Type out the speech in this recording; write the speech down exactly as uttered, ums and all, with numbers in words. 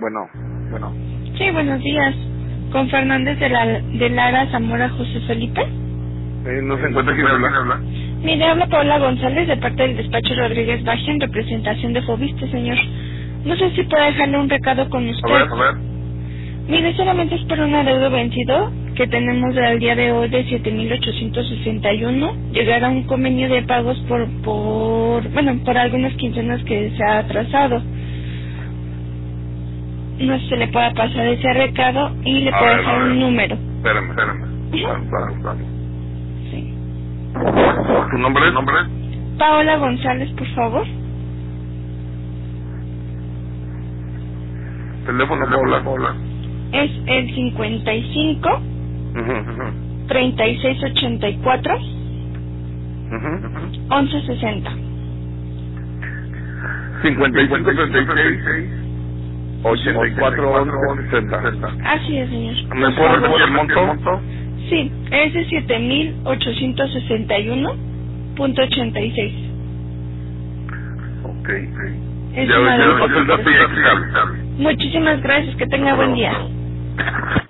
Bueno, bueno. Sí, buenos días. Con Fernández de, la, de Lara Zamora José Felipe. Eh, no se encuentra quién habla. Mire, habla Paola González de parte del despacho Rodríguez Baja en representación de Fobiste, señor. No sé si puede dejarle un recado con usted. A ver, a ver. Mire, solamente es por un adeudo vencido que tenemos al día de hoy de siete mil ochocientos sesenta y uno. Llegar a un convenio de pagos por, por, bueno, por algunas quincenas que se ha atrasado. No sé si le pueda pasar ese recado y le A puedo ver, dejar a ver. un número. Espérame, espérame. Vamos, vamos, vamos. Sí. ¿Tu nombre? ¿Tu nombre? Paola González, por favor. Teléfono, Paola, Paola. Es el cincuenta y cinco, Uh-huh, uh-huh. treinta y seis ochenta y cuatro, Uh-huh. once sesenta. cincuenta y cinco, treinta y seis, ochenta y cuatro, once, sesenta. Así es, señor. ¿Me Por puedo favor. repetir el monto? Sí, es de siete mil ochocientos sesenta y uno punto ochenta y seis. Ok. Es Ya una ya deuda. le pasé el dato y ya está. Muchísimas gracias, que tenga buen día.